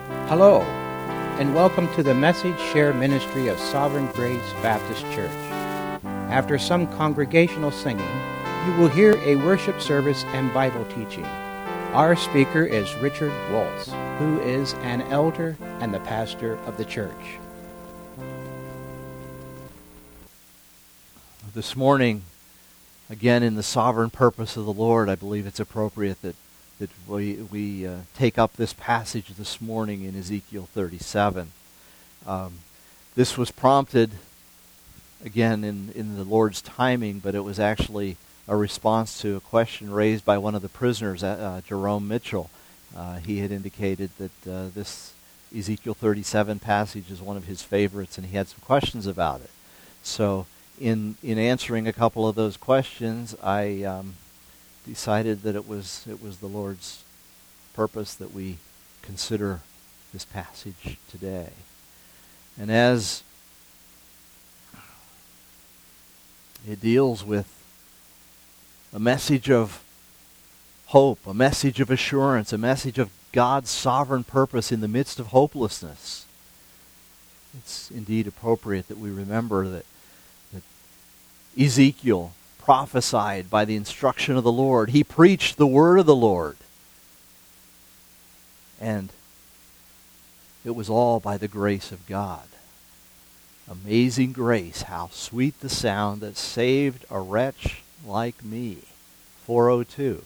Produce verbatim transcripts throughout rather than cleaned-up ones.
Hello, and welcome to the Message Share Ministry of Sovereign Grace Baptist Church. After some congregational singing, you will hear a worship service and Bible teaching. Our speaker is Richard Waltz, who is an elder and the pastor of the church. This morning, again in the sovereign purpose of the Lord, I believe it's appropriate that that we, we uh, take up this passage this morning in Ezekiel thirty-seven. Um, this was prompted, again, in, in the Lord's timing, but it was actually a response to a question raised by one of the prisoners, uh, Jerome Mitchell. Uh, he had indicated that uh, this Ezekiel thirty-seven passage is one of his favorites, and he had some questions about it. So in in answering a couple of those questions, I um, decided that it was it was the Lord's purpose that we consider this passage today. And as it deals with a message of hope, a message of assurance, a message of God's sovereign purpose in the midst of hopelessness, it's indeed appropriate that we remember that, that Ezekiel prophesied by the instruction of the Lord. He preached the word of the Lord. And it was all by the grace of God. Amazing grace, how sweet the sound that saved a wretch like me. four oh two.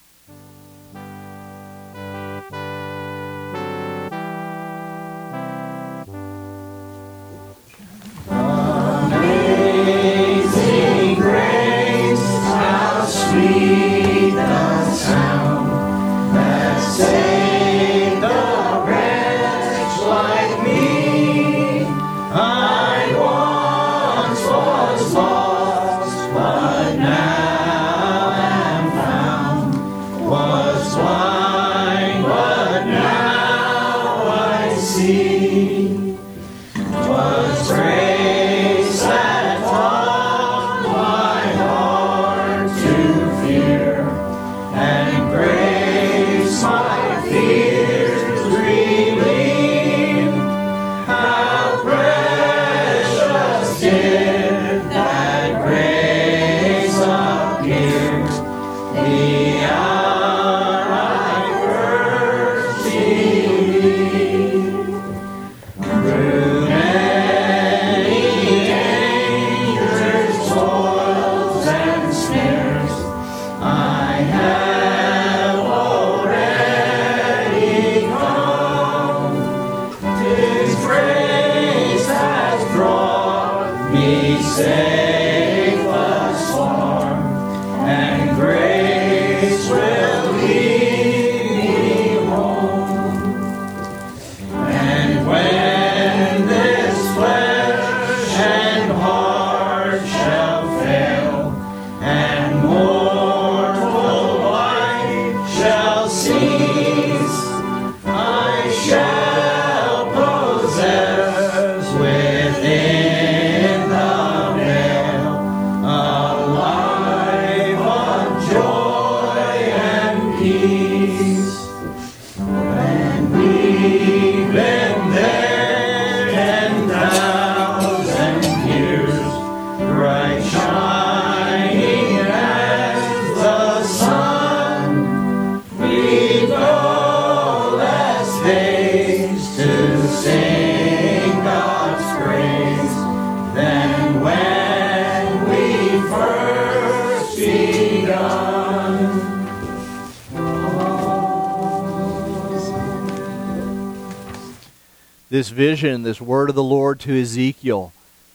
This vision, this word of the Lord to Ezekiel,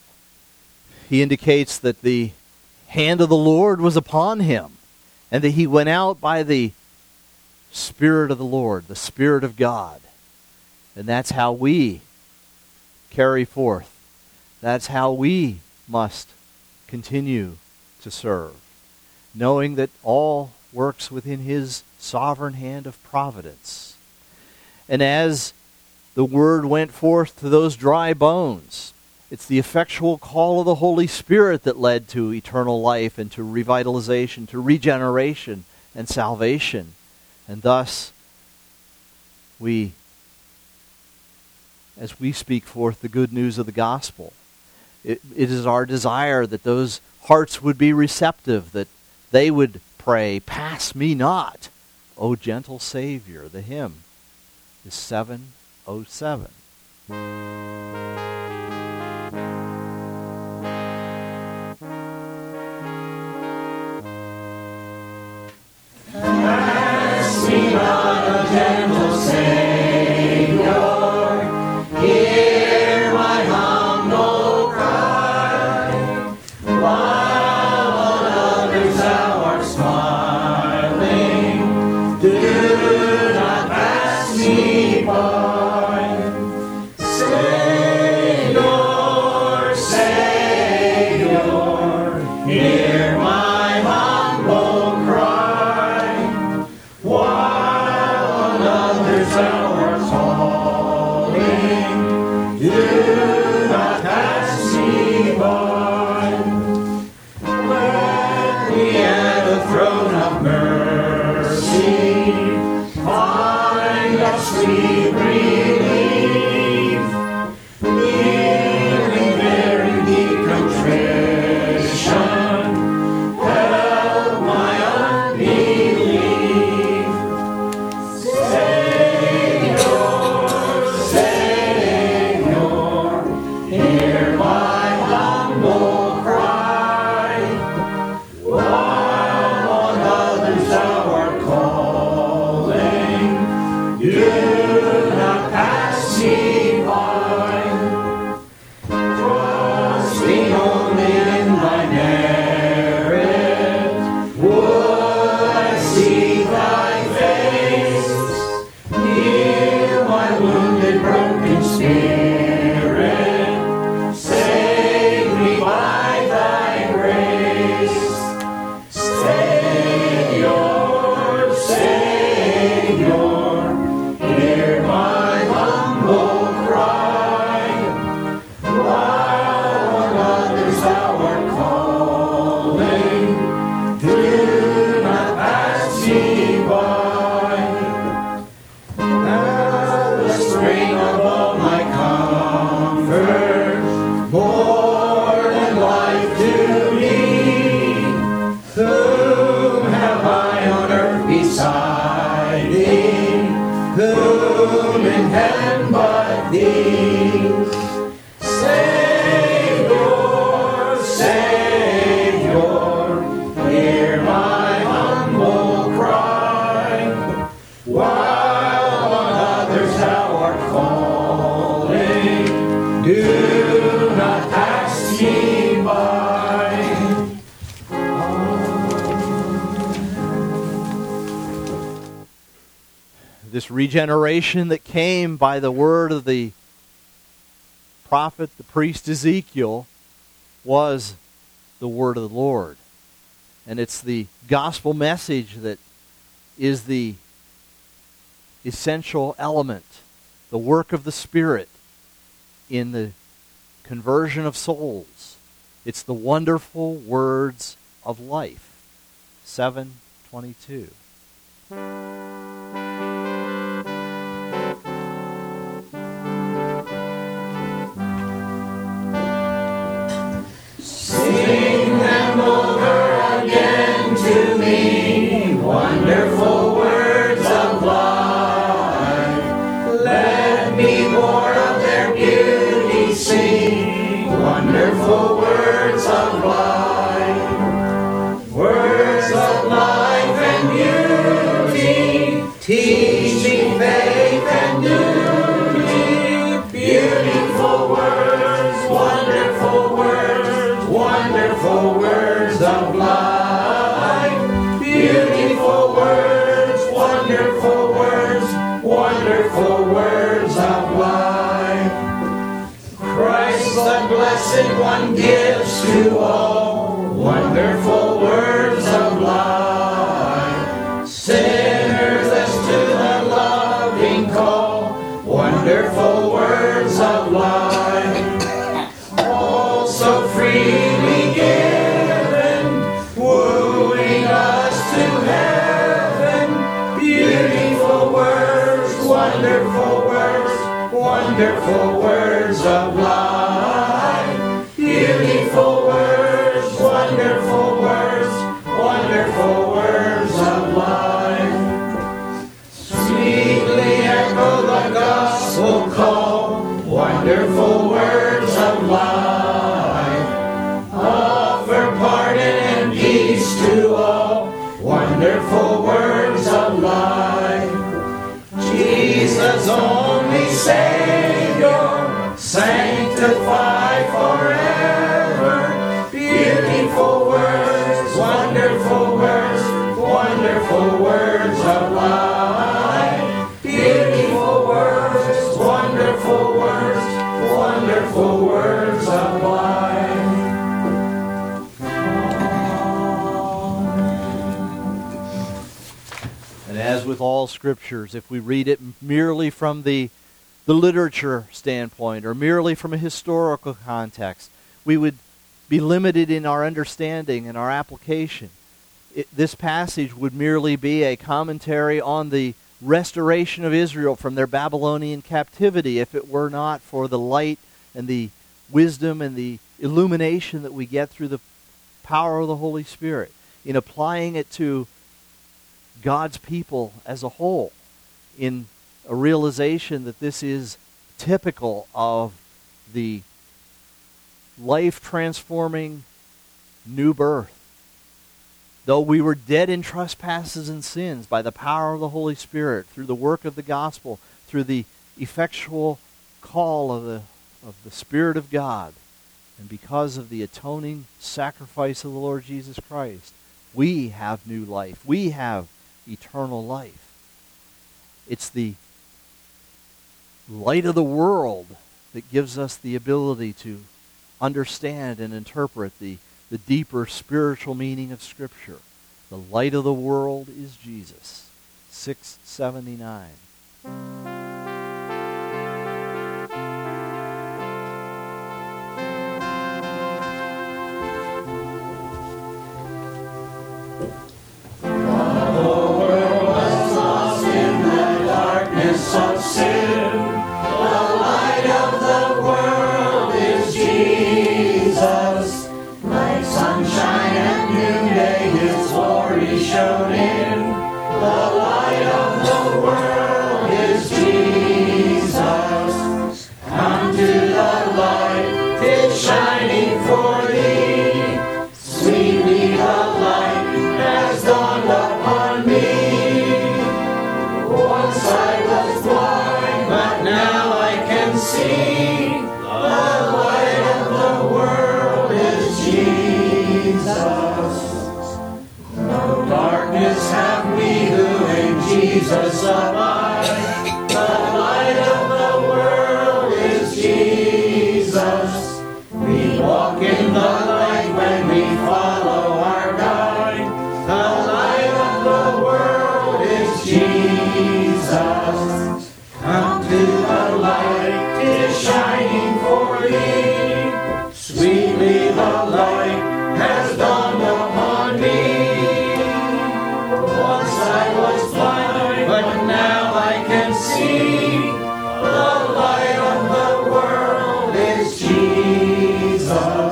he indicates that the hand of the Lord was upon him and that he went out by the Spirit of the Lord, the Spirit of God. And that's how we carry forth. That's how we must continue to serve, knowing that all works within His sovereign hand of providence. And as the word went forth to those dry bones, it's the effectual call of the Holy Spirit that led to eternal life and to revitalization, to regeneration and salvation. And thus, we as we speak forth the good news of the gospel. It, it is our desire that those hearts would be receptive, that they would pray, "Pass me not, O gentle Savior." The hymn is seven oh seven. Pass me not, O gentle Savior, hear my humble cry, while on others thou art smiling, do not pass me by. Savior, Savior, hear my humble cry, while on others thou art calling, do not pass me by. When we at the throne of mercy find our sweet relief, kneeling there in deep contrition, help my unbelief. Savior, Savior, hear my humble cry, while on others thou art calling, do not pass me by. Trusting only in thy merit, would I see thy face, heal my wounded, broken spirit, save me by thy grace. Savior, Savior, hear my humble cry, while on others thou art calling, do not pass me by. Thou the spring of all my comfort, more than life to me, whom have I on earth beside thee? Whom in heaven but thee? Savior, Savior, hear my humble cry, while on others thou art calling, do not pass me by. This regeneration that came by the word of the prophet, the priest Ezekiel, was the word of the Lord. And it's the gospel message that is the essential element, the work of the Spirit in the conversion of souls. It's the wonderful words of life. seven twenty-two. Sing them over again to me, wonderful words of life. Let me more of their beauty sing, wonderful words of life. Words of life and beauty, teach me faith and duty. Beautiful words, wonderful words, wonderful words of life. Beautiful words, wonderful words, wonderful words of life. Christ the Blessed One gives to all wonderful words of life. Sinners listen to the loving call, wonderful words of life. All so freely given, wooing us to heaven. Beautiful words, wonderful words, wonderful wonderful words of life. Beautiful words, wonderful words, wonderful words of life. Sweetly echo the gospel call, wonderful words of life. Offer pardon and peace to all, wonderful words of life. Jesus, only Savior, sanctify forever. Beautiful words, wonderful words, wonderful words of life. Beautiful words, wonderful words, wonderful words of life. As with all scriptures, if we read it merely from the, the literature standpoint or merely from a historical context, we would be limited in our understanding and our application. It, this passage would merely be a commentary on the restoration of Israel from their Babylonian captivity if it were not for the light and the wisdom and the illumination that we get through the power of the Holy Spirit in applying it to God's people as a whole, in a realization that this is typical of the life-transforming new birth. Though we were dead in trespasses and sins, by the power of the Holy Spirit, through the work of the gospel, through the effectual call of the, of the Spirit of God, and because of the atoning sacrifice of the Lord Jesus Christ, we have new life. We have eternal life. It's the light of the world that gives us the ability to understand and interpret the, the deeper spiritual meaning of Scripture. The light of the world is Jesus. six seventy-nine. Of sin, the light of the world is Jesus. Like sunshine at noonday, His glory shone in. The light of the world is Jesus. Come to the light, 'tis shining for thee. Sweetly the light has dawned upon me. Once I was blind, but now I can see. The light of the world is Jesus. No darkness have we who in Jesus abide. The light of the world is Jesus. We walk in the light when we follow our guide. The light of the world is Jesus. Come to the light, 'tis shining for thee. Sweetly the light has dawned upon me. Once I was blind, but now I can see. The light of the world is Jesus.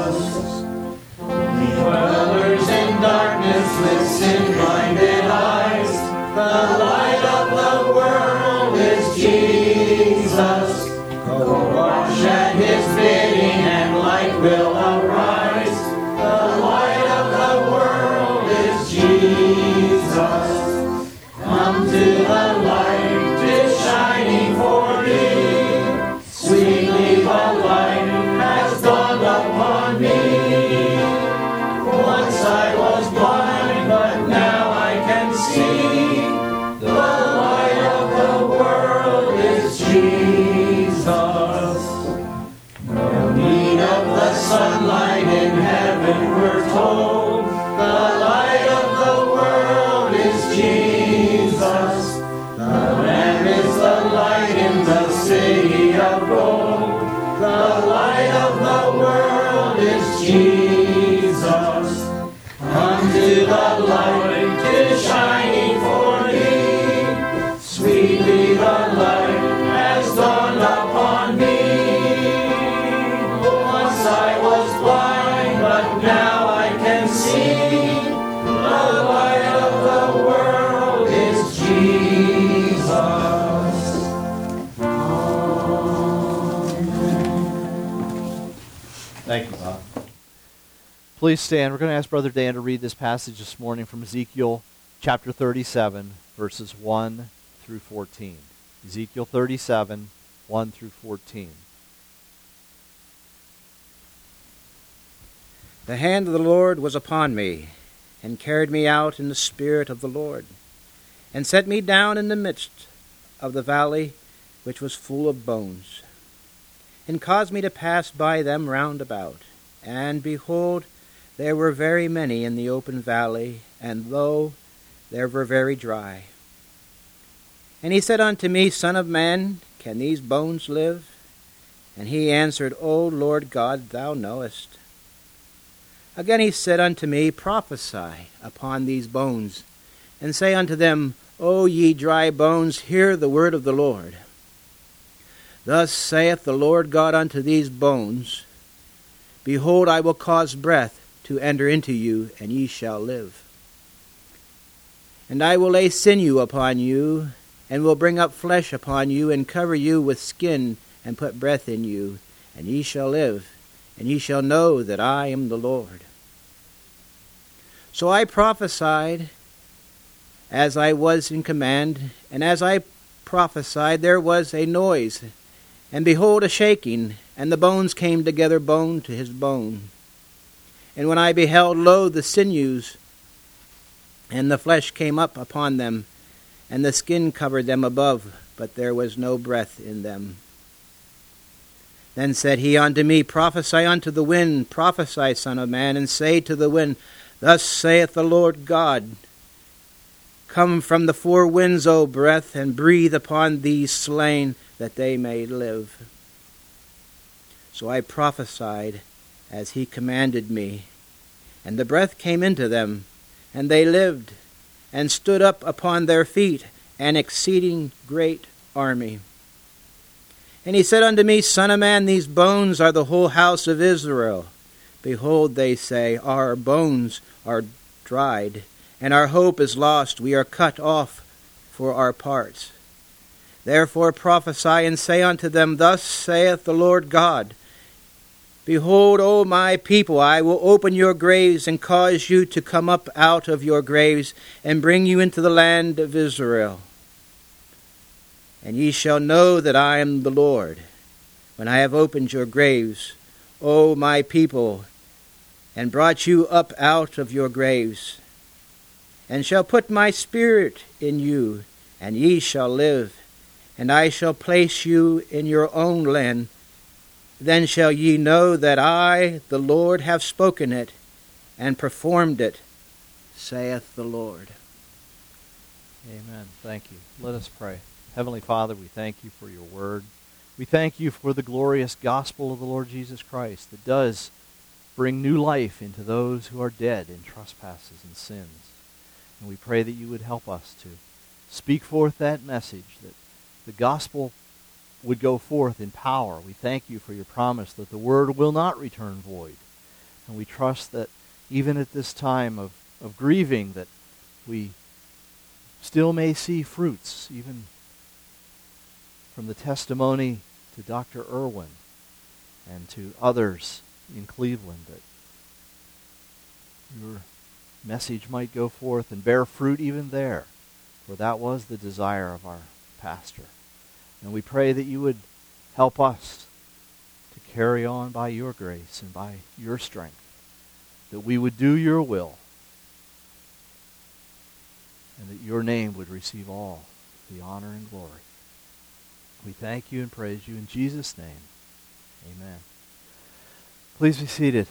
The dwellers in darkness with sin-blinded eyes. The light of the world is Jesus. Go wash at His bidding and light will arise. The light of the world is Jesus. Come to the light, 'tis shining for thee. Sweetly the light has dawned upon me. Once I was blind, but now I can see. The light of the world is Jesus. No need of the sunlight in heaven, we're told. The light of the world is Jesus. The Lamb is the light in the city of gold. The light of the world is Jesus. Come to the light, 'tis shining for thee. Sweetly the light has dawned upon me. Thank you, Bob. Please stand. We're going to ask Brother Dan to read this passage this morning from Ezekiel chapter thirty-seven, verses one through fourteen. Ezekiel thirty-seven, one through fourteen. The hand of the Lord was upon me, and carried me out in the spirit of the Lord, and set me down in the midst of the valley which was full of bones, and caused me to pass by them round about. And behold, there were very many in the open valley, and lo, they were very dry. And he said unto me, Son of man, can these bones live? And he answered, O Lord God, thou knowest. Again he said unto me, Prophesy upon these bones, and say unto them, O ye dry bones, hear the word of the Lord. Thus saith the Lord God unto these bones, Behold, I will cause breath to enter into you, and ye shall live. And I will lay sinew upon you, and will bring up flesh upon you, and cover you with skin, and put breath in you, and ye shall live, and ye shall know that I am the Lord. So I prophesied as I was in command, and as I prophesied there was a noise, and behold a shaking, and the bones came together bone to his bone. And when I beheld, lo, the sinews and the flesh came up upon them, and the skin covered them above, but there was no breath in them. Then said he unto me, Prophesy unto the wind, prophesy, Son of man, and say to the wind, Thus saith the Lord God, Come from the four winds, O breath, and breathe upon these slain, that they may live. So I prophesied as he commanded me, and the breath came into them, and they lived, and stood up upon their feet, an exceeding great army. And he said unto me, Son of man, these bones are the whole house of Israel. Behold, they say, Our bones are dried, and our hope is lost. We are cut off for our parts. Therefore prophesy and say unto them, Thus saith the Lord God, Behold, O my people, I will open your graves and cause you to come up out of your graves and bring you into the land of Israel. And ye shall know that I am the Lord, when I have opened your graves, O my people, and brought you up out of your graves, and shall put my spirit in you, and ye shall live, and I shall place you in your own land. Then shall ye know that I, the Lord, have spoken it, and performed it, saith the Lord. Amen. Thank you. Let us pray. Heavenly Father, we thank you for your word. We thank you for the glorious gospel of the Lord Jesus Christ that does bring new life into those who are dead in trespasses and sins. And we pray that you would help us to speak forth that message, that the gospel would go forth in power. We thank you for your promise that the word will not return void. And we trust that even at this time of, of grieving, that we still may see fruits, even from the testimony to Doctor Irwin and to others in Cleveland, that your message might go forth and bear fruit even there, for that was the desire of our pastor. And we pray that you would help us to carry on by your grace and by your strength, that we would do your will, and that your name would receive all the honor and glory. We thank you and praise you in Jesus' name. Amen. Please be seated.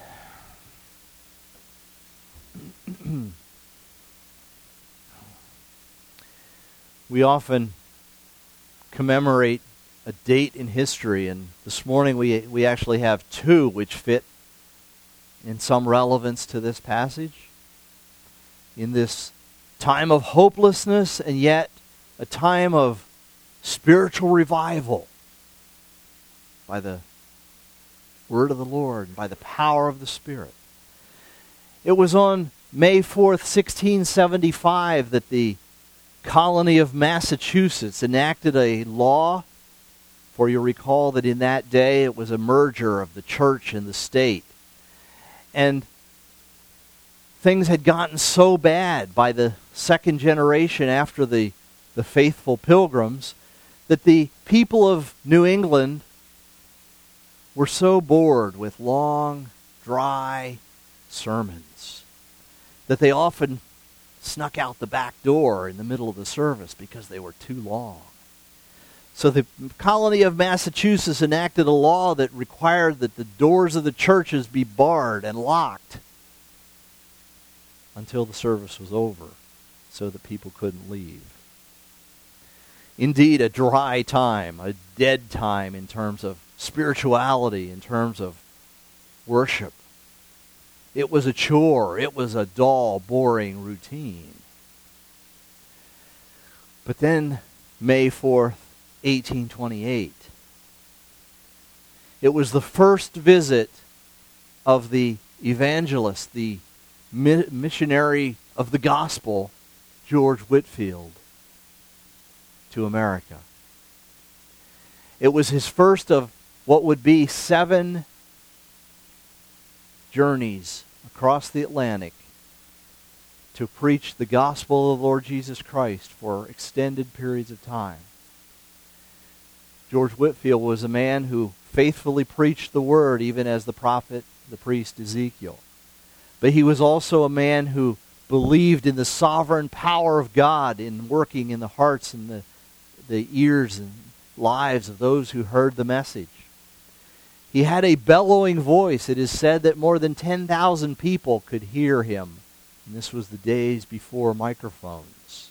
We often commemorate a date in history, and this morning we we actually have two which fit in some relevance to this passage. In this time of hopelessness and yet a time of spiritual revival by the word of the Lord, by the power of the Spirit. It was on May fourth, sixteen seventy-five that the colony of Massachusetts enacted a law, for you recall that in that day it was a merger of the church and the state. And things had gotten so bad by the second generation after the, the faithful pilgrims that the people of New England were so bored with long, dry sermons that they often snuck out the back door in the middle of the service because they were too long. So the colony of Massachusetts enacted a law that required that the doors of the churches be barred and locked until the service was over so that people couldn't leave. Indeed, a dry time, a dead time in terms of spirituality, in terms of worship. It was a chore. It was a dull, boring routine. But then, May fourth, eighteen twenty-eight, it was the first visit of the evangelist, the mi- missionary of the gospel, George Whitefield, to America. It was his first of what would be seven journeys across the Atlantic to preach the gospel of the Lord Jesus Christ for extended periods of time. George Whitefield was a man who faithfully preached the word, even as the prophet, the priest Ezekiel. But he was also a man who believed in the sovereign power of God in working in the hearts and the, the ears and lives of those who heard the message. He had a bellowing voice. It is said that more than ten thousand people could hear him. And this was the days before microphones.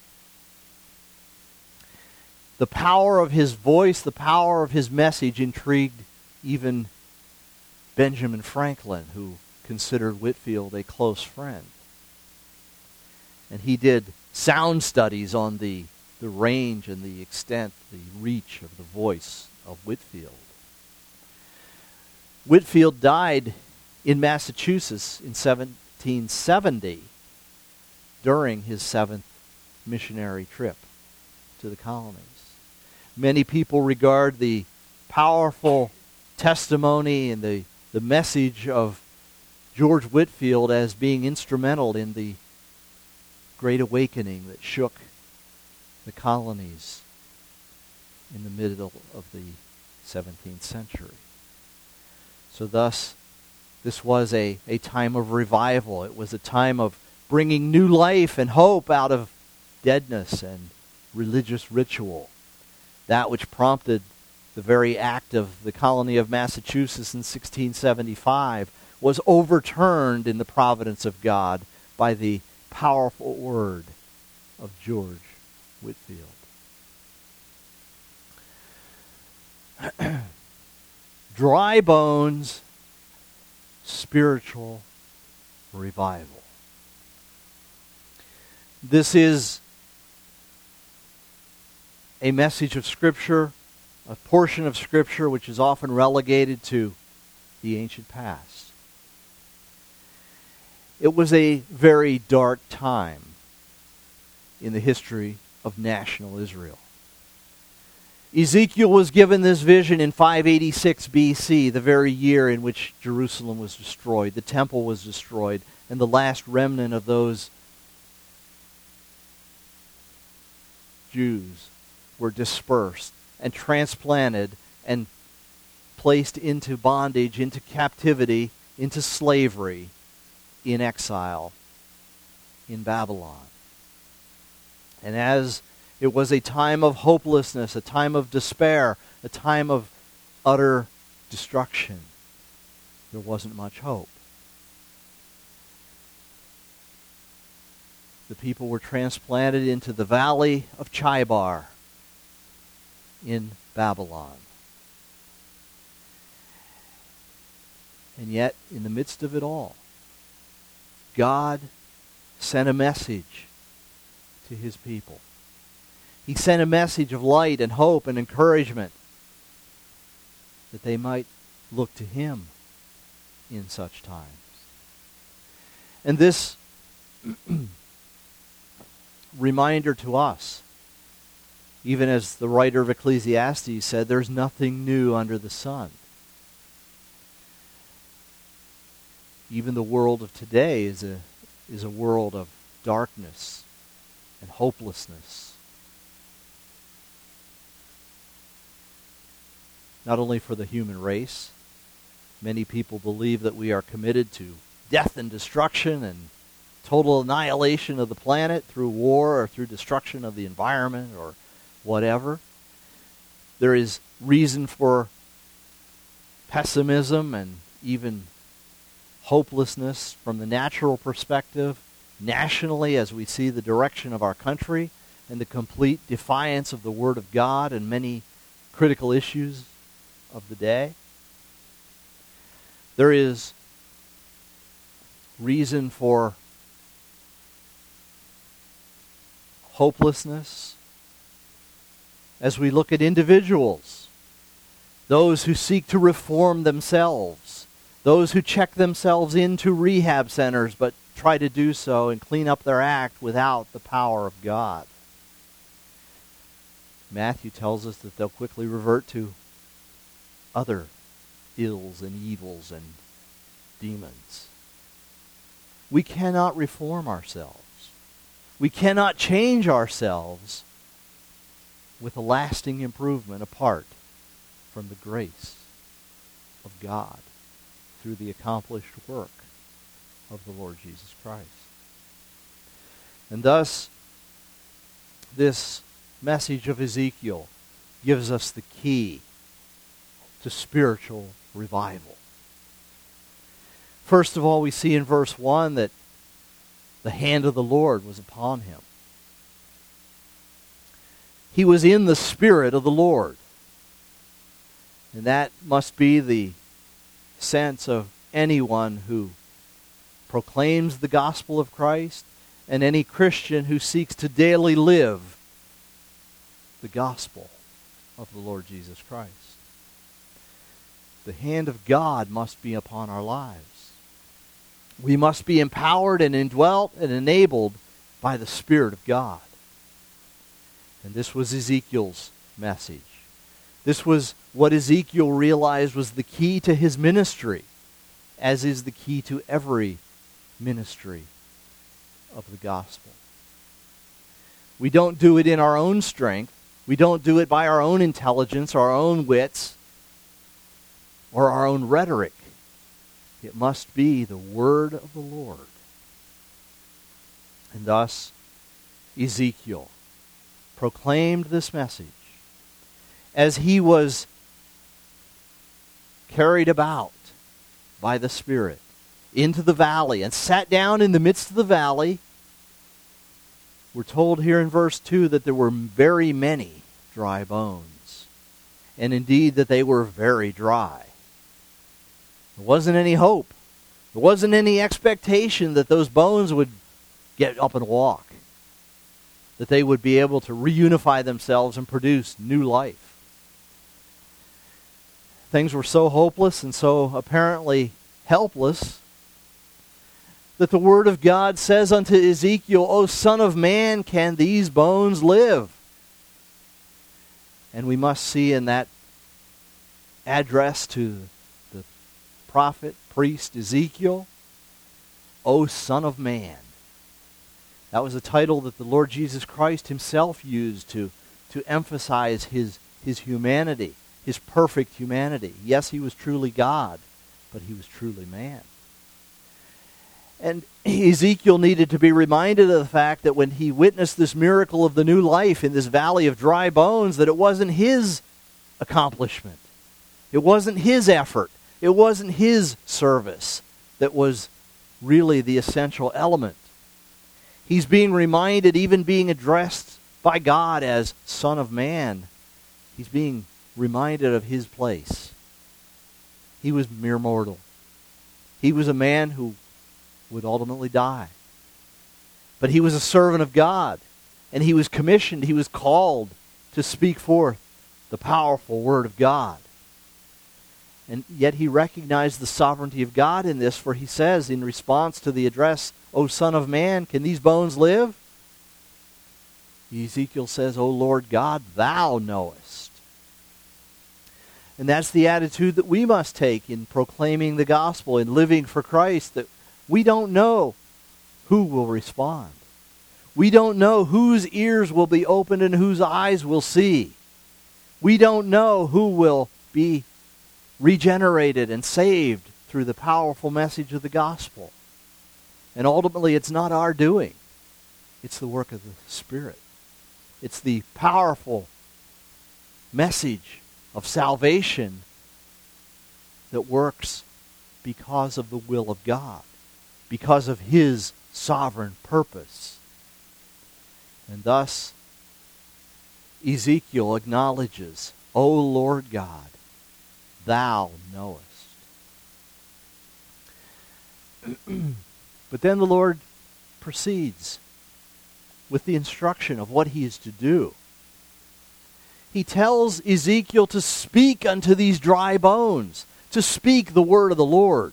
The power of his voice, the power of his message intrigued even Benjamin Franklin, who considered Whitefield a close friend. And he did sound studies on the, the range and the extent, the reach of the voice of Whitefield. Whitefield died in Massachusetts in seventeen seventy during his seventh missionary trip to the colonies. Many people regard the powerful testimony and the, the message of George Whitefield as being instrumental in the Great Awakening that shook the colonies in the middle of the seventeenth century. So thus, this was a, a time of revival. It was a time of bringing new life and hope out of deadness and religious ritual. That which prompted the very act of the colony of Massachusetts in sixteen seventy-five was overturned in the providence of God by the powerful word of George Whitefield. Dry bones, spiritual revival. This is a message of Scripture, a portion of Scripture which is often relegated to the ancient past. It was a very dark time in the history of national Israel. Ezekiel was given this vision in five eighty-six B C, the very year in which Jerusalem was destroyed, the temple was destroyed, and the last remnant of those Jews were dispersed and transplanted and placed into bondage, into captivity, into slavery, in exile in Babylon. And as it was a time of hopelessness, a time of despair, a time of utter destruction, there wasn't much hope. The people were transplanted into the valley of Chebar in Babylon. And yet, in the midst of it all, God sent a message to his people. He sent a message of light and hope and encouragement that they might look to him in such times. And this reminder to us, even as the writer of Ecclesiastes said, there's nothing new under the sun. Even the world of today is a, is a world of darkness and hopelessness. Not only for the human race, many people believe that we are committed to death and destruction and total annihilation of the planet through war or through destruction of the environment or whatever. There is reason for pessimism and even hopelessness from the natural perspective, nationally, as we see the direction of our country and the complete defiance of the Word of God and many critical issues of the day. There is reason for hopelessness as we look at individuals, those who seek to reform themselves, those who check themselves into rehab centers but try to do so and clean up their act without the power of God. Matthew tells us that they'll quickly revert to other ills and evils and demons. We cannot reform ourselves. We cannot change ourselves with a lasting improvement apart from the grace of God through the accomplished work of the Lord Jesus Christ. And thus, this message of Ezekiel gives us the key to spiritual revival. First of all, we see in verse one that the hand of the Lord was upon him. He was in the Spirit of the Lord. And that must be the sense of anyone who proclaims the gospel of Christ and any Christian who seeks to daily live the gospel of the Lord Jesus Christ. The hand of God must be upon our lives. We must be empowered and indwelt and enabled by the Spirit of God. And this was Ezekiel's message. This was what Ezekiel realized was the key to his ministry, as is the key to every ministry of the gospel. We don't do it in our own strength. We don't do it by our own intelligence, our own wits, or our own rhetoric. It must be the word of the Lord. And thus, Ezekiel proclaimed this message as he was carried about by the Spirit into the valley and sat down in the midst of the valley. We're told here in verse two that there were very many dry bones, and indeed that they were very dry. There wasn't any hope. There wasn't any expectation that those bones would get up and walk, that they would be able to reunify themselves and produce new life. Things were so hopeless and so apparently helpless that the Word of God says unto Ezekiel, O Son of Man, can these bones live? And we must see in that address to the prophet, priest Ezekiel, O Son of Man. That was a title that the Lord Jesus Christ himself used to, to emphasize his, his humanity, his perfect humanity. Yes, he was truly God, but he was truly man. And Ezekiel needed to be reminded of the fact that when he witnessed this miracle of the new life in this valley of dry bones, that it wasn't his accomplishment. It wasn't his effort. It wasn't his service that was really the essential element. He's being reminded, even being addressed by God as Son of Man, he's being reminded of his place. He was mere mortal. He was a man who would ultimately die. But he was a servant of God, and he was commissioned, he was called to speak forth the powerful Word of God. And yet he recognized the sovereignty of God in this, for he says in response to the address, O Son of Man, can these bones live? Ezekiel says, O Lord God, thou knowest. And that's the attitude that we must take in proclaiming the gospel, in living for Christ, that we don't know who will respond. We don't know whose ears will be opened and whose eyes will see. We don't know who will be regenerated and saved through the powerful message of the gospel. And ultimately, it's not our doing. It's the work of the Spirit. It's the powerful message of salvation that works because of the will of God, because of His sovereign purpose. And thus, Ezekiel acknowledges, O Lord God, Thou knowest. But then the Lord proceeds with the instruction of what He is to do. He tells Ezekiel to speak unto these dry bones, to speak the word of the Lord.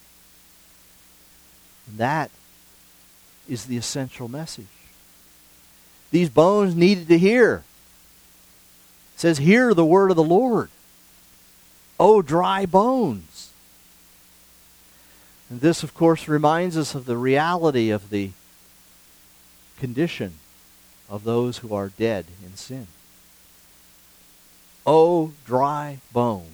And that is the essential message. These bones needed to hear. It says, hear the word of the Lord, O dry bones. And this, of course, reminds us of the reality of the condition of those who are dead in sin. O dry bones.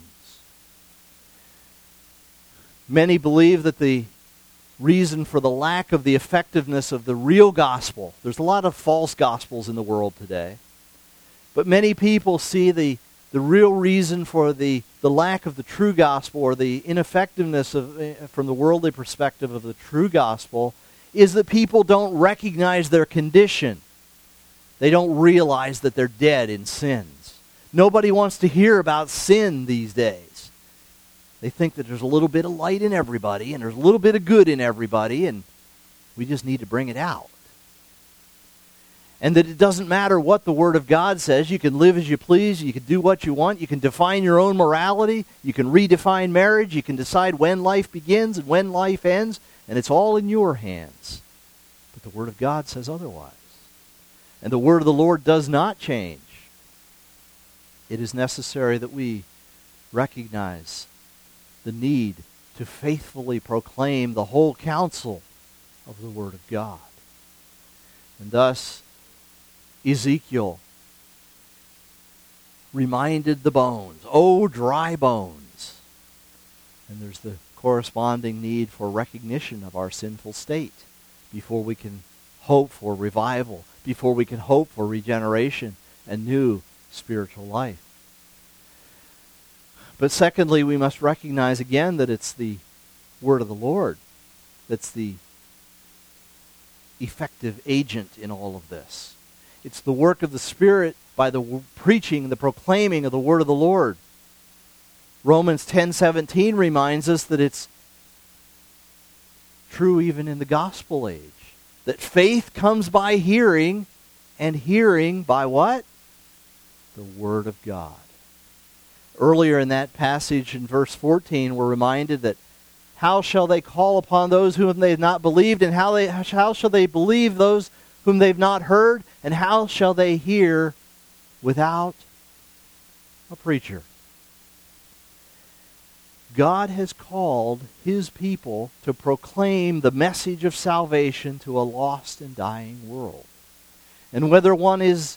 Many believe that the reason for the lack of the effectiveness of the real gospel, there's a lot of false gospels in the world today, but many people see the, the real reason for the, the lack of the true gospel, or the ineffectiveness of, uh, from the worldly perspective of the true gospel, is that people don't recognize their condition. They don't realize that they're dead in sins. Nobody wants to hear about sin these days. They think that there's a little bit of light in everybody, and there's a little bit of good in everybody, and we just need to bring it out. And that it doesn't matter what the Word of God says. You can live as you please. You can do what you want. You can define your own morality. You can redefine marriage. You can decide when life begins and when life ends. And it's all in your hands. But the Word of God says otherwise. And the Word of the Lord does not change. It is necessary that we recognize the need to faithfully proclaim the whole counsel of the Word of God. And thus, Ezekiel reminded the bones, O dry bones. And there's the corresponding need for recognition of our sinful state before we can hope for revival, before we can hope for regeneration and new spiritual life. But secondly, we must recognize again that it's the word of the Lord that's the effective agent in all of this. It's the work of the Spirit by the w- preaching, the proclaiming of the word of the Lord. Romans ten seventeen reminds us that it's true even in the gospel age, that faith comes by hearing, and hearing by what? The Word of God. Earlier in that passage in verse fourteen, we're reminded that how shall they call upon those whom they have not believed, and how they how shall they believe those whom they've not heard, and how shall they hear without a preacher? God has called His people to proclaim the message of salvation to a lost and dying world. And whether one is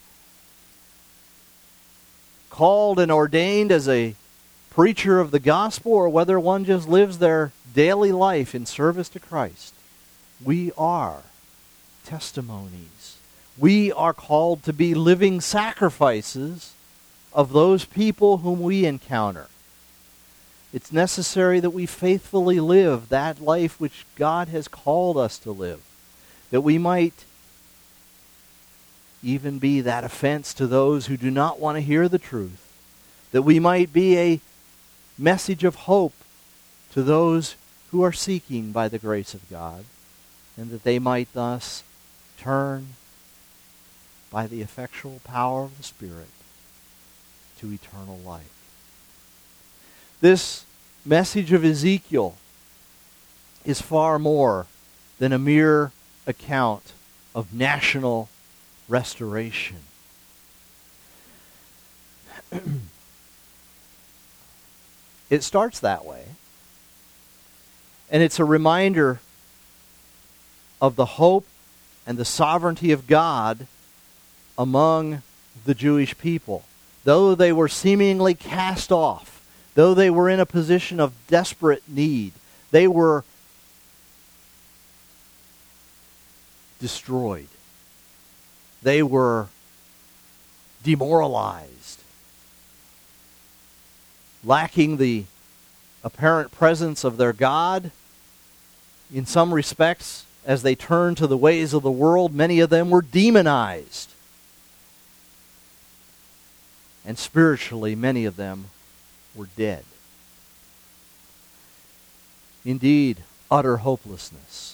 called and ordained as a preacher of the gospel, or whether one just lives their daily life in service to Christ, we are testimonies. We are called to be living sacrifices of those people whom we encounter. It's necessary that we faithfully live that life which God has called us to live, that we might even be that offense to those who do not want to hear the truth, that we might be a message of hope to those who are seeking by the grace of God, and that they might thus turn by the effectual power of the Spirit to eternal life. This message of Ezekiel is far more than a mere account of national restoration. It starts that way. And it's a reminder of the hope and the sovereignty of God among the Jewish people. Though they were seemingly cast off, though they were in a position of desperate need, they were destroyed. They were demoralized, lacking the apparent presence of their God. In some respects, as they turned to the ways of the world, many of them were demonized. And spiritually, many of them were dead. Indeed, utter hopelessness.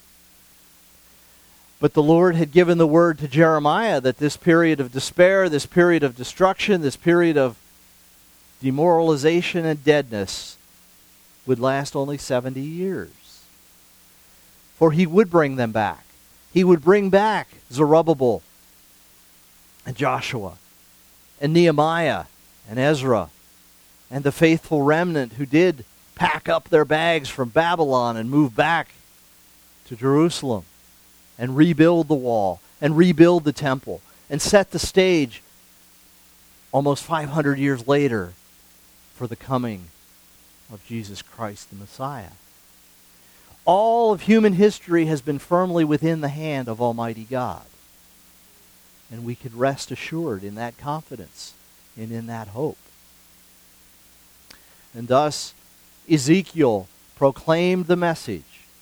But the Lord had given the word to Jeremiah that this period of despair, this period of destruction, this period of demoralization and deadness would last only seventy years. For he would bring them back. He would bring back Zerubbabel and Joshua and Nehemiah and Ezra and the faithful remnant who did pack up their bags from Babylon and move back to Jerusalem and rebuild the wall and rebuild the temple and set the stage almost five hundred years later for the coming of Jesus Christ the Messiah. All of human history has been firmly within the hand of Almighty God. And we could rest assured in that confidence and in that hope. And thus, Ezekiel proclaimed the message.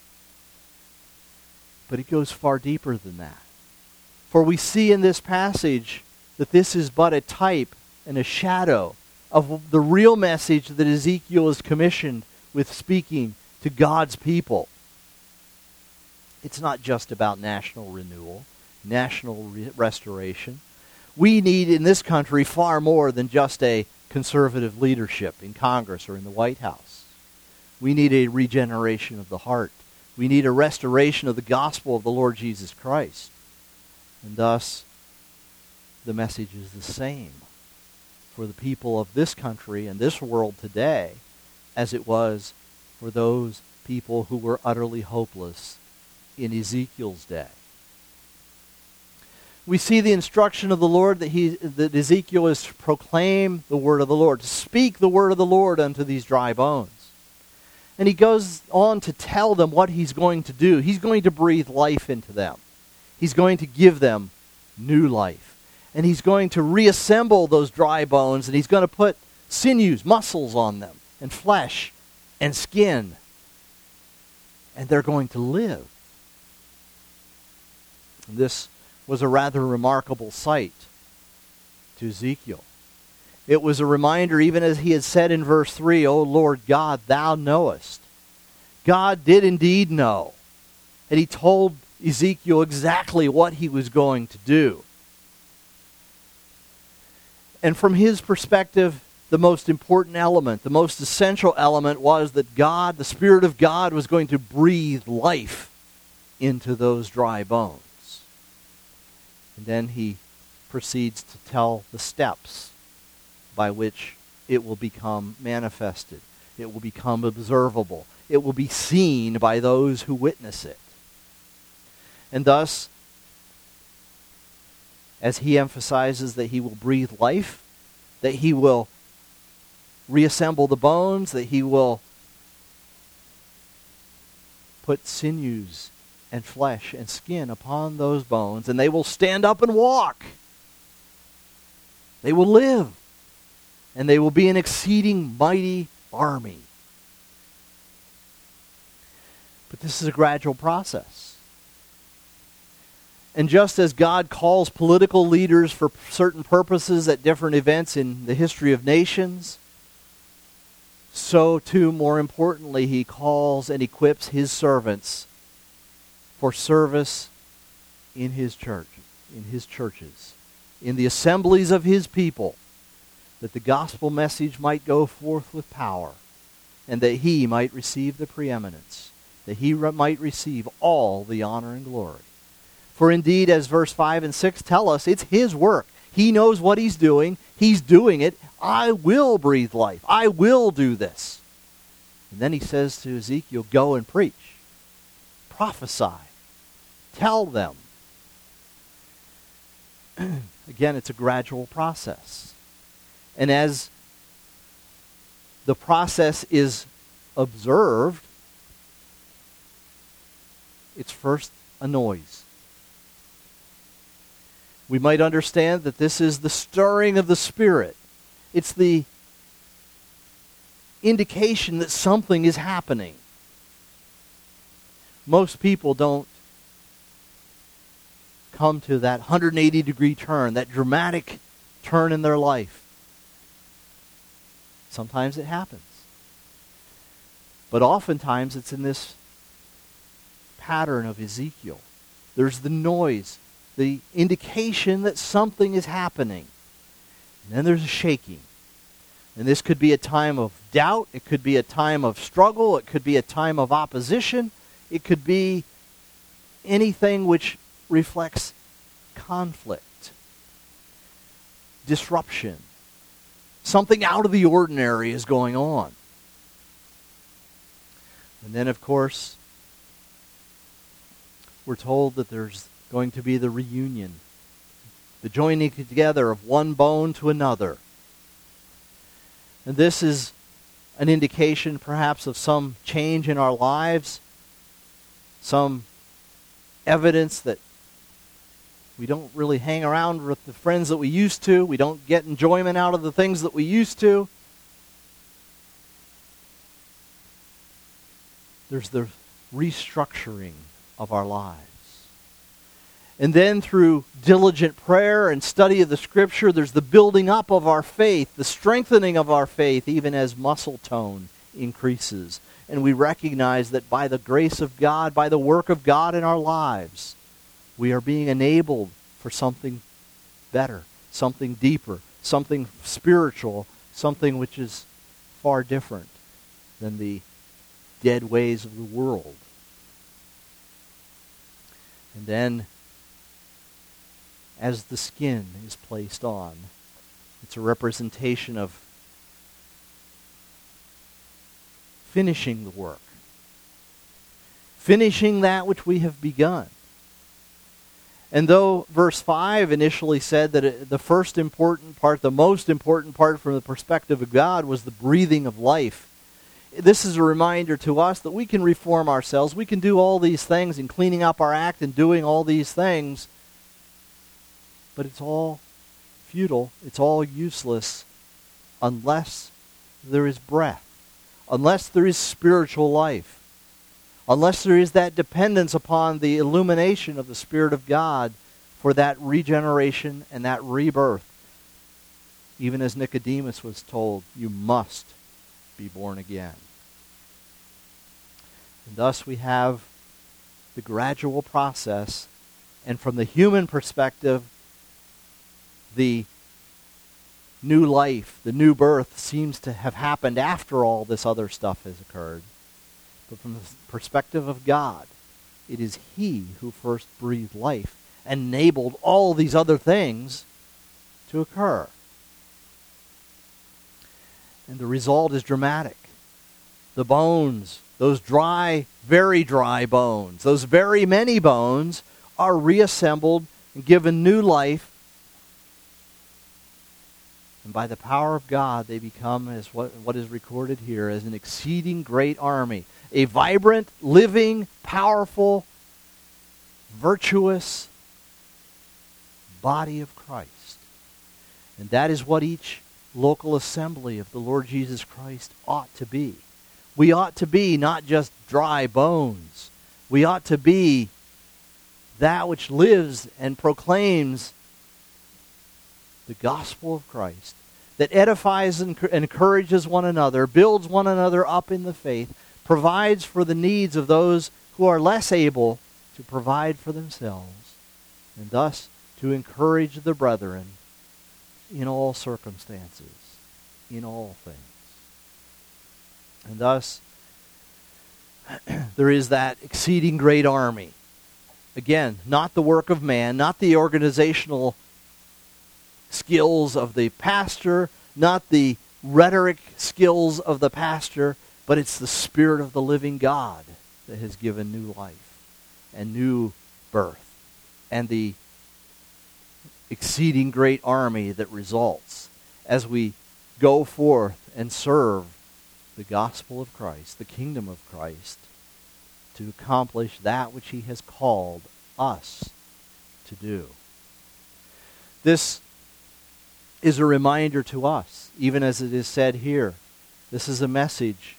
But it goes far deeper than that. For we see in this passage that this is but a type and a shadow of the real message that Ezekiel is commissioned with speaking to God's people. It's not just about national renewal, national re- restoration. We need in this country far more than just a conservative leadership in Congress or in the White House. We need a regeneration of the heart. We need a restoration of the gospel of the Lord Jesus Christ. And thus, the message is the same for the people of this country and this world today as it was for those people who were utterly hopeless in Ezekiel's day. We see the instruction of the Lord that he that Ezekiel is to proclaim the word of the Lord, to speak the word of the Lord unto these dry bones. And he goes on to tell them what he's going to do. He's going to breathe life into them. He's going to give them new life. And he's going to reassemble those dry bones, and he's going to put sinews, muscles on them, and flesh, and skin. And they're going to live. And this was a rather remarkable sight to Ezekiel. It was a reminder, even as he had said in verse three, O Lord God, thou knowest. God did indeed know. And he told Ezekiel exactly what he was going to do. And from his perspective, the most important element, the most essential element was that God, the Spirit of God, was going to breathe life into those dry bones. And then he proceeds to tell the steps by which it will become manifested. It will become observable. It will be seen by those who witness it. And thus, as he emphasizes that he will breathe life, that he will reassemble the bones, that he will put sinews and flesh and skin upon those bones, and they will stand up and walk. They will live. And they will be an exceeding mighty army. But this is a gradual process. And just as God calls political leaders for certain purposes at different events in the history of nations, so too, more importantly, he calls and equips his servants for service in his church, in his churches, in the assemblies of his people, that the gospel message might go forth with power, and that he might receive the preeminence, that he re- might receive all the honor and glory. For indeed, as verse five and six tell us, it's his work. He knows what he's doing. He's doing it. I will breathe life. I will do this. And then he says to Ezekiel, go and preach. Prophesy. Tell them. Again, it's a gradual process. And as the process is observed, it's first a noise. We might understand that this is the stirring of the Spirit. It's the indication that something is happening. Most people don't come to that one hundred eighty degree turn, that dramatic turn in their life. Sometimes it happens. But oftentimes it's in this pattern of Ezekiel. There's the noise, the indication that something is happening. And then there's a shaking. And this could be a time of doubt. It could be a time of struggle. It could be a time of opposition. It could be anything which reflects conflict, disruption. Something out of the ordinary is going on. And then, of course, we're told that there's going to be the reunion, the joining together of one bone to another. And this is an indication perhaps of some change in our lives, some evidence that we don't really hang around with the friends that we used to. We don't get enjoyment out of the things that we used to. There's the restructuring of our lives. And then through diligent prayer and study of the Scripture, there's the building up of our faith, the strengthening of our faith, even as muscle tone increases. And we recognize that by the grace of God, by the work of God in our lives, we are being enabled for something better, something deeper, something spiritual, something which is far different than the dead ways of the world. And then, as the skin is placed on, it's a representation of finishing the work, finishing that which we have begun. And though verse five initially said that it, the first important part, the most important part from the perspective of God was the breathing of life, this is a reminder to us that we can reform ourselves. We can do all these things in cleaning up our act and doing all these things, but it's all futile. It's all useless unless there is breath, unless there is spiritual life, unless there is that dependence upon the illumination of the Spirit of God for that regeneration and that rebirth. Even as Nicodemus was told, you must be born again. And thus we have the gradual process, and from the human perspective, the new life, the new birth seems to have happened after all this other stuff has occurred. But from the perspective of God, it is He who first breathed life and enabled all these other things to occur. And the result is dramatic. The bones, those dry, very dry bones, those very many bones are reassembled and given new life. And by the power of God, they become, as what, what is recorded here, as an exceeding great army. A vibrant, living, powerful, virtuous body of Christ. And that is what each local assembly of the Lord Jesus Christ ought to be. We ought to be not just dry bones. We ought to be that which lives and proclaims the gospel of Christ, that edifies and encourages one another, builds one another up in the faith, provides for the needs of those who are less able to provide for themselves, and thus to encourage the brethren in all circumstances, in all things. And thus, there is that exceeding great army. Again, not the work of man, not the organizational skills of the pastor, not the rhetoric skills of the pastor, but it's the Spirit of the living God that has given new life and new birth and the exceeding great army that results as we go forth and serve the gospel of Christ, the kingdom of Christ, to accomplish that which he has called us to do. This is a reminder to us, even as it is said here. This is a message,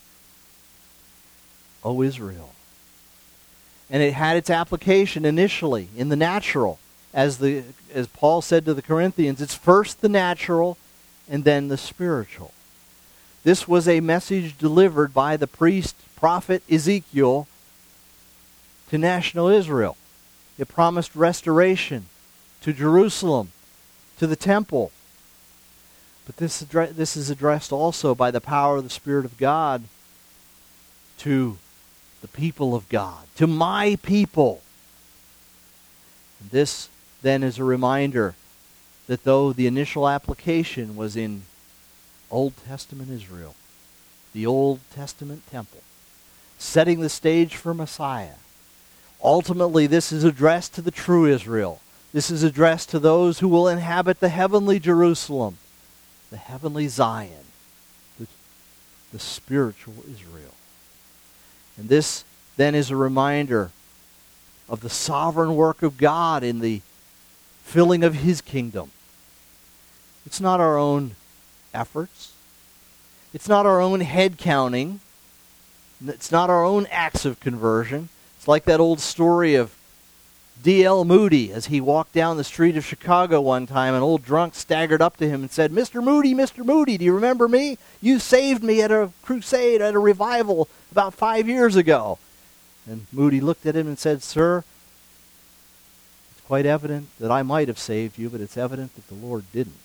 O Israel. And it had its application initially in the natural. As the as Paul said to the Corinthians, it's first the natural and then the spiritual. This was a message delivered by the priest, prophet Ezekiel to national Israel. It promised restoration to Jerusalem, to the temple. But this, addre- this is addressed also by the power of the Spirit of God to the people of God, to my people. And this then is a reminder that though the initial application was in Old Testament Israel, the Old Testament temple, setting the stage for Messiah, ultimately this is addressed to the true Israel. This is addressed to those who will inhabit the heavenly Jerusalem, the heavenly Zion, the, the spiritual Israel. And this then is a reminder of the sovereign work of God in the filling of his kingdom. It's not our own efforts. It's not our own head counting. It's not our own acts of conversion. It's like that old story of D L Moody as he walked down the street of Chicago one time. An old drunk staggered up to him and said, Mister Moody, Mister Moody, do you remember me? You saved me at a crusade, at a revival about five years ago. And Moody looked at him and said, Sir, it's quite evident that I might have saved you, but it's evident that the Lord didn't.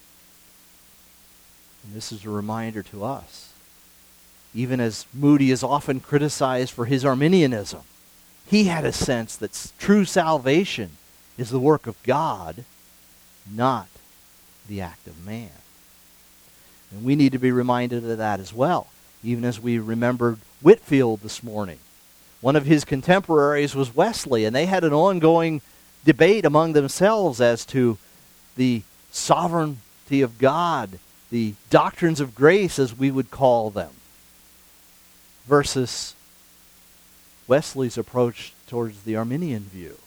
And this is a reminder to us. Even as Moody is often criticized for his Arminianism, he had a sense that true salvation is the work of God, not the act of man. And we need to be reminded of that as well, even as we remembered Whitefield this morning. One of his contemporaries was Wesley, and they had an ongoing debate among themselves as to the sovereignty of God, the doctrines of grace, as we would call them, versus Wesley's approach towards the Arminian view.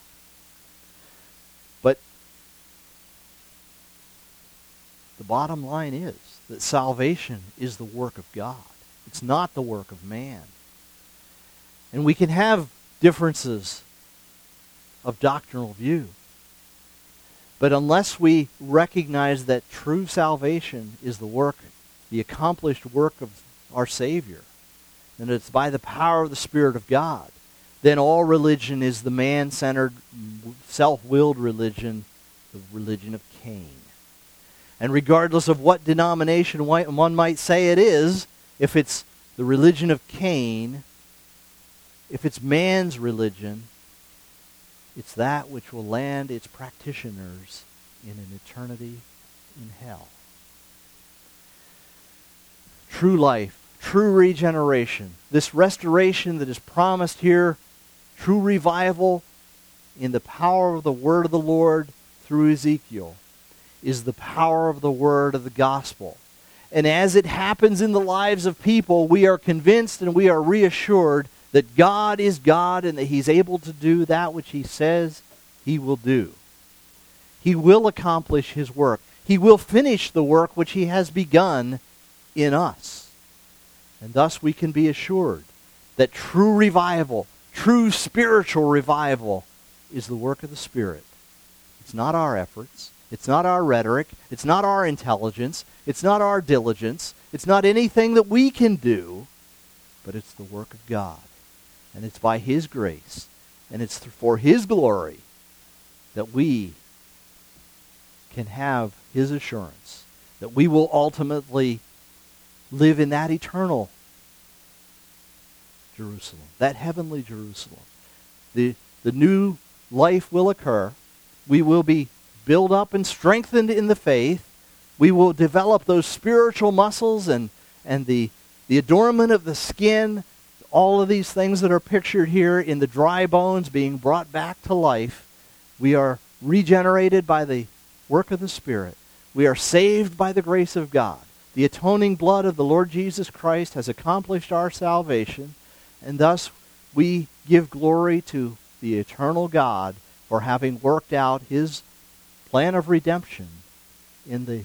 But the bottom line is that salvation is the work of God. It's not the work of man. And we can have differences of doctrinal view. But unless we recognize that true salvation is the work, the accomplished work of our Savior, and it's by the power of the Spirit of God, then all religion is the man-centered, self-willed religion, the religion of Cain. And regardless of what denomination one might say it is, if it's the religion of Cain, if it's man's religion, it's that which will land its practitioners in an eternity in hell. True life, true regeneration, this restoration that is promised here, true revival in the power of the word of the Lord through Ezekiel, is the power of the word of the gospel. And as it happens in the lives of people, we are convinced and we are reassured that God is God and that he's able to do that which he says he will do. He will accomplish his work. He will finish the work which he has begun in us. And thus we can be assured that true revival, true spiritual revival, is the work of the Spirit. It's not our efforts. It's not our rhetoric. It's not our intelligence. It's not our diligence. It's not anything that we can do, but it's the work of God. And it's by his grace, and it's for his glory that we can have his assurance that we will ultimately live in that eternal Jerusalem, that heavenly Jerusalem. The, the new life will occur. We will be build up and strengthened in the faith. We will develop those spiritual muscles and, and the, the adornment of the skin, all of these things that are pictured here in the dry bones being brought back to life. We are regenerated by the work of the Spirit. We are saved by the grace of God. The atoning blood of the Lord Jesus Christ has accomplished our salvation, and thus we give glory to the eternal God for having worked out his plan of redemption in the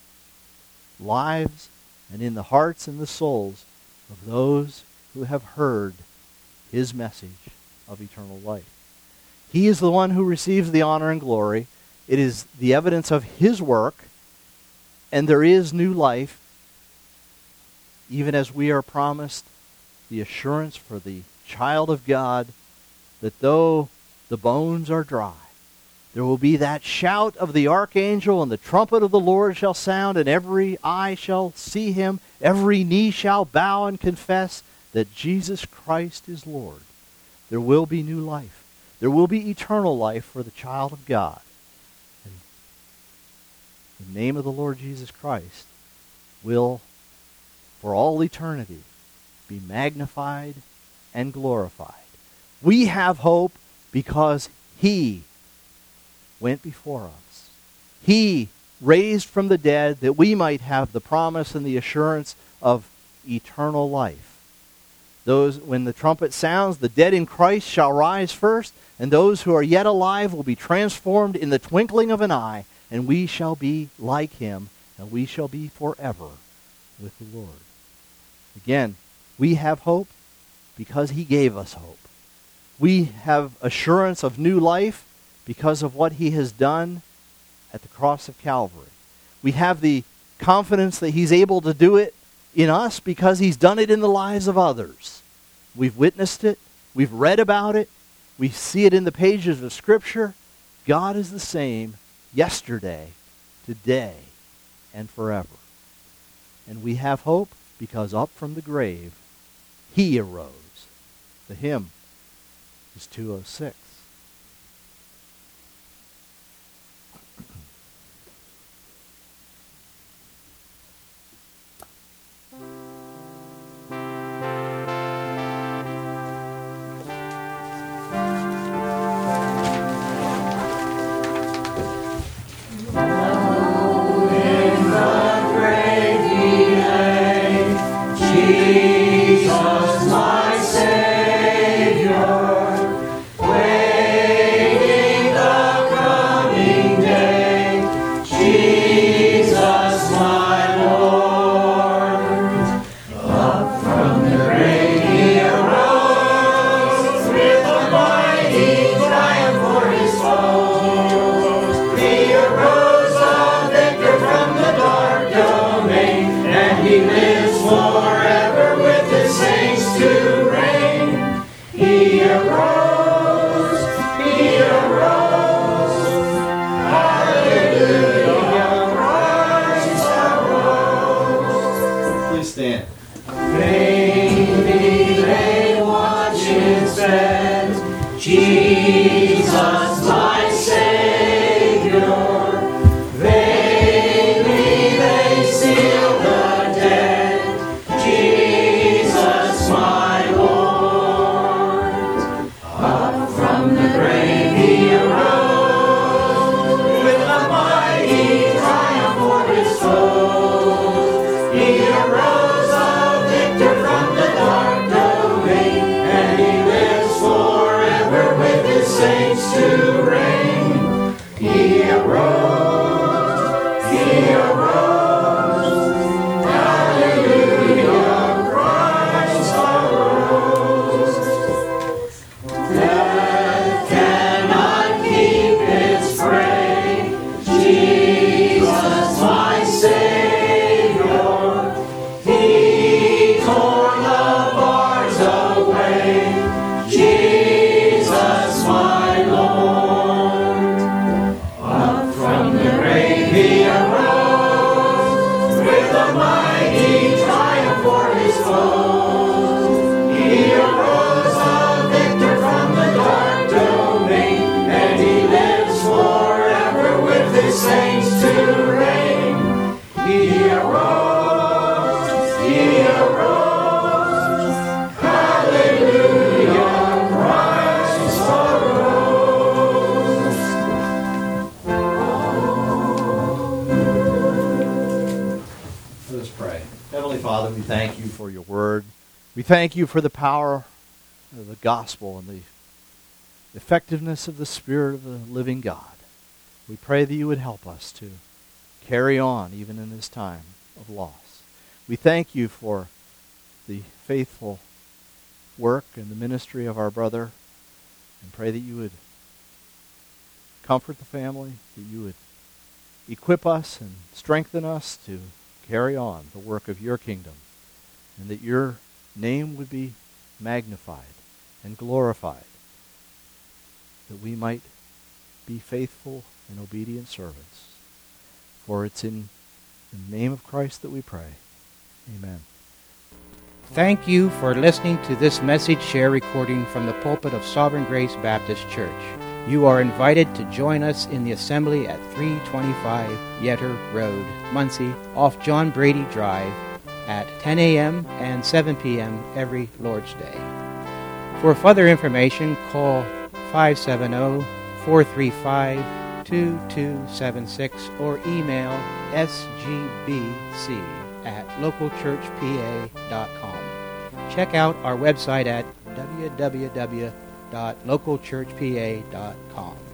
lives and in the hearts and the souls of those who have heard his message of eternal life. He is the one who receives the honor and glory. It is the evidence of his work, and there is new life, even as we are promised the assurance for the child of God that though the bones are dry, there will be that shout of the archangel, and the trumpet of the Lord shall sound, and every eye shall see him, every knee shall bow and confess that Jesus Christ is Lord. There will be new life. There will be eternal life for the child of God. And the name of the Lord Jesus Christ will, for all eternity, be magnified and glorified. We have hope because he went before us. He raised from the dead that we might have the promise and the assurance of eternal life. Those, when the trumpet sounds, the dead in Christ shall rise first, and those who are yet alive will be transformed in the twinkling of an eye, and we shall be like him, and we shall be forever with the Lord. Again, we have hope because he gave us hope. We have assurance of new life because of what he has done at the cross of Calvary. We have the confidence that he's able to do it in us because he's done it in the lives of others. We've witnessed it. We've read about it. We see it in the pages of Scripture. God is the same yesterday, today, and forever. And we have hope because up from the grave, he arose. The hymn is two oh six. With We thank you for the power of the gospel and the effectiveness of the Spirit of the living God. We pray that you would help us to carry on even in this time of loss. We thank you for the faithful work and the ministry of our brother, and pray that you would comfort the family, that you would equip us and strengthen us to carry on the work of your kingdom, and that your name would be magnified and glorified, that we might be faithful and obedient servants. For it's in the name of Christ that we pray. Amen. Thank you for listening to this message share recording from the pulpit of Sovereign Grace Baptist Church. You are invited to join us in the assembly at three twenty-five Yetter Road, Muncie, off John Brady Drive, at ten a.m. and seven p.m. every Lord's Day. For further information, call five seven zero, four three five, two two seven six or email s g b c at local church p a dot com. Check out our website at w w w dot local church p a dot com.